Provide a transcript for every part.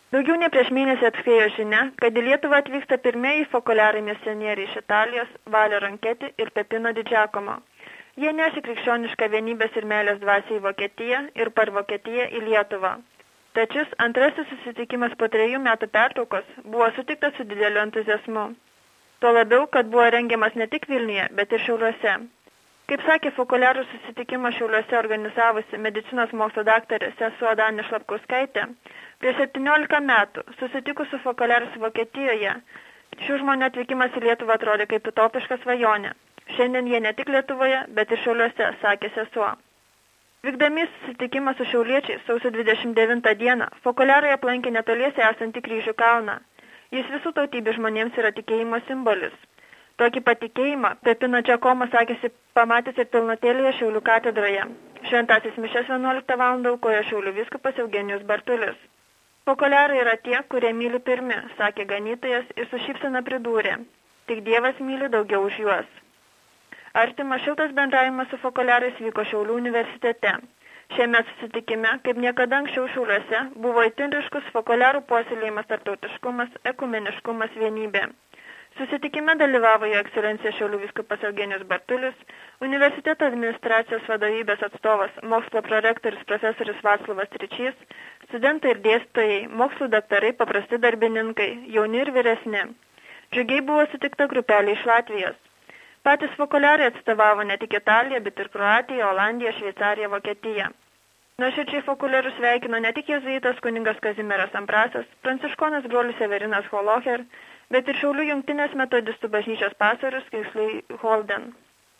Daugiau nei prieš mėnesį atskėjo žinia, kad į Lietuvą atvyksta pirmieji fokuliarai misionieriai iš Italijos, Valio Ronchetti ir Pepino Di Giacomo. Jie nešė krikščionišką vienybės ir meilės dvasią į Vokietiją ir per Vokietiją į Lietuvą. Tačiau antrasis susitikimas po 3 metų pertraukos buvo sutiktas su dideliu entuziazmu. Tuo labiau, kad buvo rengiamas ne tik Vilniuje, bet ir Šiauliuose. Kaip sakė fokuliarų susitikimą Šiauliuose organizavusi medicinos mokslo daktarė sesuo Danė Šlapkauskaitė, prieš 17 metų, susitikus su fokuliarus Vokietijoje, šių žmonių atvykimas į Lietuvą atrodė kaip utopiška svajonė. Šiandien jie ne tik Lietuvoje, bet ir Šiauliuose, sakė sesuo. Vykdami susitikimą su šiauliečiais sausio 29 dieną, fokuliarai aplankė netoliese esantį Kryžių kalną. Jis visų tautybių žmonėms yra tikėjimo simbolis. Tokį patikėjimą Pepino Giacomo sakėsi pamatęs ir pilnatėlėje Šiaulių katedroje. Šventasis mišias 11 val. Aukojo Šiaulių vyskupas Eugenijus Bartulis. Fokuliarai yra tie, kurie myli pirmi, sakė ganytojas ir su šypsena pridūrė. Tik Dievas myli daugiau už juos. Artimas šiltas bendravimas su fokuliarais vyko Šiaulių universitete. Šiame susitikime, kaip niekada anksčiau Šiauliuose, buvo itin ryškus fokuliarų puoselėjimas tarptautiškumas, ekumeniškumas, vienybė. Susitikime dalyvavo jo ekscelencija Šiaulių vyskupas Eugenijus Bartulis, universiteto administracijos vadovybės atstovas, mokslo prorektorius profesorius Vaclovas Tričys, studentai ir dėstytojai, mokslo daktarai, paprasti darbininkai, jauni ir vyresni. Džiugiai buvo sutikta grupelė iš Latvijos. Patys fokuliarai atstovavo ne tik Italiją, bet ir Kroatiją, Olandiją, Šveicariją, Vokietiją. Nuoširdžiai fokuliarus sveikino ne tik jėzuitas kuningas Kazimieras Ambrasas, pranciškonas brolis Severinas Holocher, bet ir Šiaulių jungtinės metodistų bažnyčios pastorius Kingsley Holden.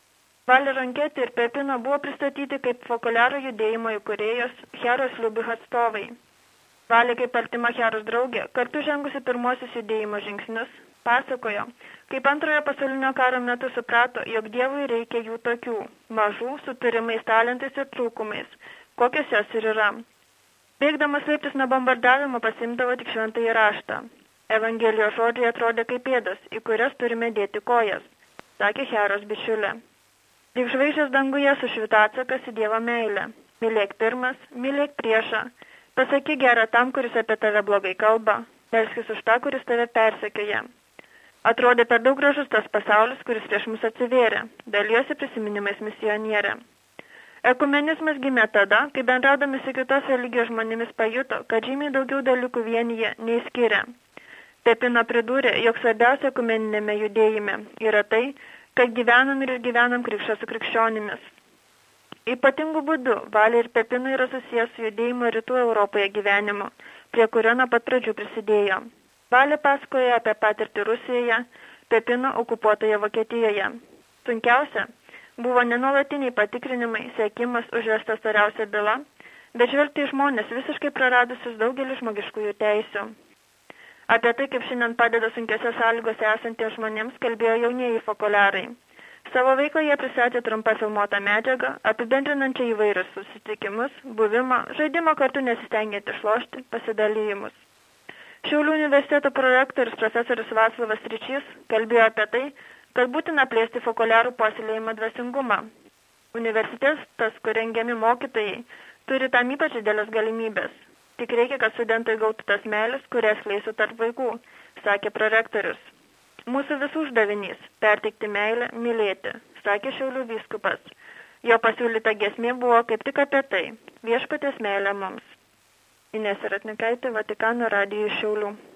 Valio Ronchetti ir Pepino buvo pristatyti kaip fokuliarų judėjimo įkūrėjos Heros Liubich atstovai. Valė kaip artima Heros draugė, kartu žengusi pirmosius judėjimo žingsnius, pasakojo, kaip Antrojo pasaulinio karo metu suprato, jog Dievui reikia jų tokių, mažų, su turimais talentais ir trūkumais, kokios jos ir yra. Bėgdamas laiptis nuo bombardavimo pasimdavo tik šventąjį raštą. Evangelijos žodžiai atrodė kaip pėdos, į kurias turime dėti kojas, sakė Heros bičiulė. Lyg žvaigždės danguje sušvito atsakas į Dievo meilę. Mylėk pirmas, mylėk priešą. Pasakyk gerą tam, kuris apie tave blogai kalba. Melskis už tą, kuris tave persekioja. Atrodė per daug gražus tas pasaulis, kuris prieš mus atsivėrė. Dalijosi prisiminimais misionierė. Ekumenizmas gimė tada, kai bendraudami su kitos religijos žmonėmis pajuto, kad žymiai daugiau dalykų vienyje nei skiria. Pepino pridūrė, jog svarbiausia ekumeninėme judėjime yra tai, kad gyvenam ir išgyvenam krikštą su krikščionimis. Ypatingų būdų Valė ir Pepino yra susijęs su judėjimo rytų Europoje gyvenimu, prie kurio nuo pat pradžių prisidėjo. Valė pasakoja apie patirtį Rusijoje, Pepino okupuotoje Vokietijoje. Sunkiausia buvo nenuolatiniai patikrinimai, sekimas, užvestas tariausia byla, bet žvelgti į žmonės visiškai praradusius daugelį žmogiškųjų teisių. Apie tai, kaip šiandien padeda sunkiose sąlygose esantiems žmonėms, kalbėjo jaunieji fokuliarai. Savo veiklą jie pristatė trumpą filmuotą medžiagą, apibendrinančią įvairius susitikimus, buvimą, žaidimo kartu nesistengiant išlošti, pasidalijimus. Šiaulių universiteto prorektorius profesorius Vaclovas Tričys kalbėjo apie tai, kad būtina plėsti fokuliarų puoselėjimo dvasingumą. Universitetas, kur rengiami mokytojai, turi tam ypač didelės galimybės. Tik reikia, kad studentai gautų tas meilės, kurias leisų tarp vaikų, sakė prorektorius. Mūsų visų uždavinys – perteikti meilę, mylėti, sakė Šiaulių vyskupas. Jo pasiūlyta giesmė buvo kaip tik apie tai – viešpaties meilė mums. Inesa Ratnikaitė, Vatikano radijui Šiaulių.